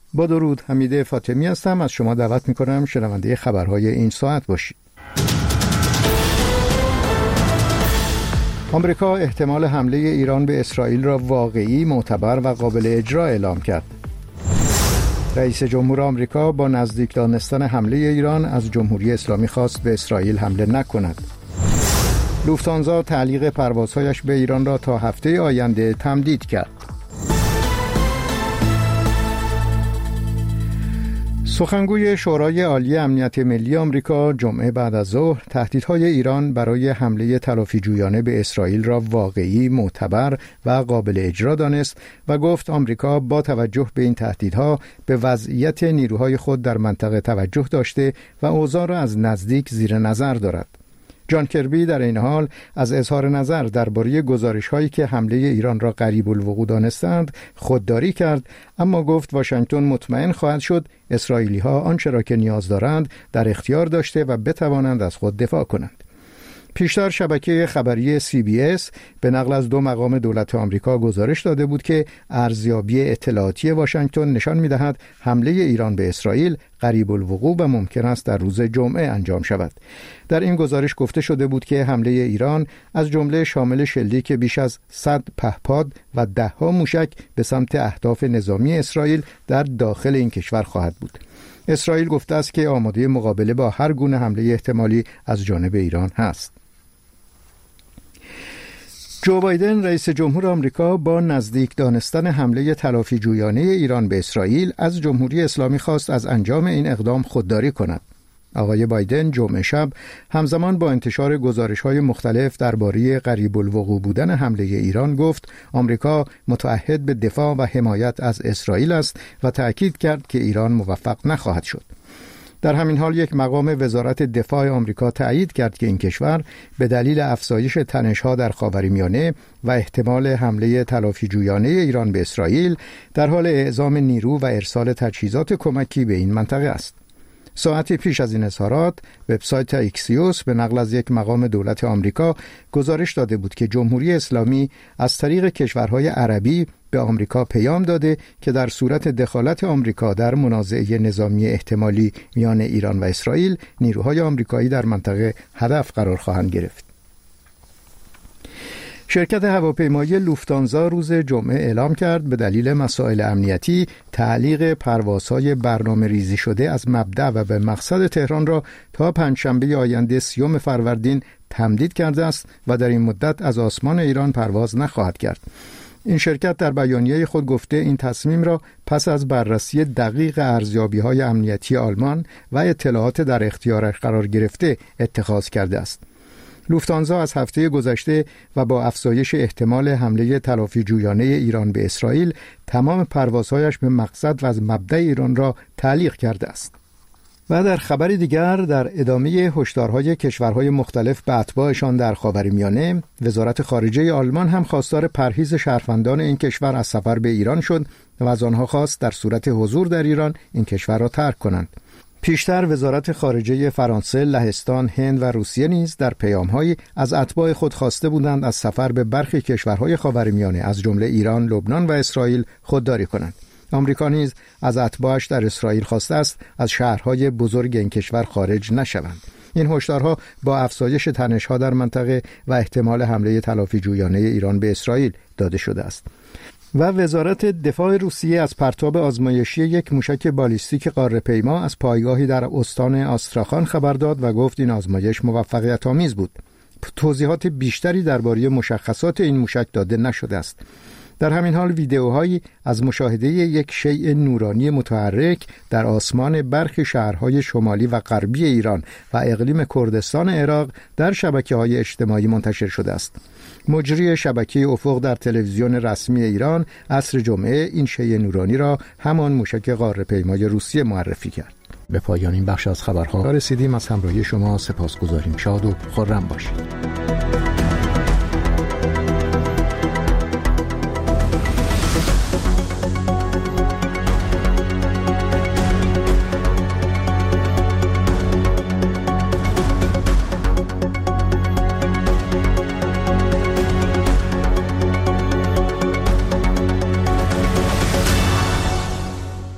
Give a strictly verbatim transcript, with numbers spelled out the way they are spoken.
با درود، حمید فاطمی هستم. از شما دعوت میکنم شنونده خبرهای این ساعت باشید. آمریکا احتمال حمله ایران به اسرائیل را واقعی، معتبر و قابل اجرا اعلام کرد. رئیس جمهور آمریکا با نزدیک دانستن حمله ایران از جمهوری اسلامی خواست به اسرائیل حمله نکند. لوفتانزا تعلیق پروازهایش به ایران را تا هفته آینده تمدید کرد. سخنگوی شورای عالی امنیت ملی آمریکا جمعه بعد از ظهر تهدیدهای ایران برای حمله تلافی‌جویانه به اسرائیل را واقعی، معتبر و قابل اجرا دانست و گفت آمریکا با توجه به این تهدیدها به وضعیت نیروهای خود در منطقه توجه داشته و اوضاع را از نزدیک زیر نظر دارد. جان کربی در این حال از اظهار نظر درباره گزارش‌هایی که حمله ایران را قریب الوقوع دانستند خودداری کرد، اما گفت واشنگتن مطمئن خواهد شد اسرائیلی‌ها آنچه را که نیاز دارند در اختیار داشته و بتوانند از خود دفاع کنند. پیشتر شبکه خبری سی بی اس به نقل از دو مقام دولت آمریکا گزارش داده بود که ارزیابی اطلاعاتی واشنگتن نشان می‌دهد حمله ایران به اسرائیل قریب الوقوع و ممکن است در روز جمعه انجام شود. در این گزارش گفته شده بود که حمله ایران از جمله شامل شلیک بیش از صد پهپاد و ده‌ها موشک به سمت اهداف نظامی اسرائیل در داخل این کشور خواهد بود. اسرائیل گفته است که آماده مقابله با هر گونه حمله احتمالی از جانب ایران هست. جو بایدن رئیس جمهور آمریکا با نزدیک دانستن حمله تلافی‌جویانه ایران به اسرائیل از جمهوری اسلامی خواست از انجام این اقدام خودداری کند. آقای بایدن جمعه شب همزمان با انتشار گزارش‌های مختلف درباره قریب الوقوع بودن حمله ایران گفت آمریکا متعهد به دفاع و حمایت از اسرائیل است و تأکید کرد که ایران موفق نخواهد شد. در همین حال یک مقام وزارت دفاع آمریکا تأیید کرد که این کشور به دلیل افزایش تنش‌ها در خاورمیانه و احتمال حمله تلافی‌جویانه ایران به اسرائیل در حال اعزام نیرو و ارسال تجهیزات کمکی به این منطقه است. ساعتی پیش از این اظهارات وبسایت اکسیوس به نقل از یک مقام دولت آمریکا گزارش داده بود که جمهوری اسلامی از طریق کشورهای عربی به آمریکا پیام داده که در صورت دخالت آمریکا در منازعه نظامی احتمالی میان ایران و اسرائیل نیروهای آمریکایی در منطقه هدف قرار خواهند گرفت. شرکت هواپیمایی لوفتانزا روز جمعه اعلام کرد به دلیل مسائل امنیتی تعلیق پروازهای برنامه ریزی شده از مبدأ و به مقصد تهران را تا پنجشنبه آینده سیوم فروردین تمدید کرده است و در این مدت از آسمان ایران پرواز نخواهد کرد. این شرکت در بیانیه خود گفته این تصمیم را پس از بررسی دقیق ارزیابی‌های امنیتی آلمان و اطلاعات در اختیارش قرار گرفته اتخاذ کرده است. لوفتانزا از هفته گذشته و با افزایش احتمال حمله تلافی‌جویانه ایران به اسرائیل تمام پروازهایش به مقصد و از مبدأ ایران را تعلیق کرده است. و در خبری دیگر در ادامه هشدارهای کشورهای مختلف به اتباعشان در خاورمیانه، وزارت خارجه آلمان هم خواستار پرهیز شهروندان این کشور از سفر به ایران شد و از آنها خواست در صورت حضور در ایران این کشور را ترک کنند. پیشتر وزارت خارجه فرانسه، لهستان، هند و روسیه نیز در پیام‌هایی از اتباع خود خواسته بودند از سفر به برخی کشورهای خاورمیانه از جمله ایران، لبنان و اسرائیل خودداری کنند. آمریکا نیز از اتباعش در اسرائیل خواسته است از شهرهای بزرگ این کشور خارج نشوند. این هشدارها با افزایش تنش‌ها در منطقه و احتمال حمله تلافی‌جویانه ایران به اسرائیل داده شده است. و وزارت دفاع روسیه از پرتاب آزمایشی یک موشک بالیستیک قاره‌پیما از پایگاهی در استان آستراخان خبر داد و گفت این آزمایش موفقیت‌آمیز بود. توضیحات بیشتری درباره مشخصات این موشک داده نشده است. در همین حال ویدئوهایی از مشاهده یک شیء نورانی متحرک در آسمان برخی شهرهای شمالی و غربی ایران و اقلیم کردستان عراق در شبکه‌های اجتماعی منتشر شده است. مجری شبکه افق در تلویزیون رسمی ایران عصر جمعه این شیء نورانی را همان موشک قاره‌پیمای روسیه معرفی کرد. به پایان این بخش از خبرها رسیدیم. از همراهی شما سپاسگزاریم. شاد و خرم باشید.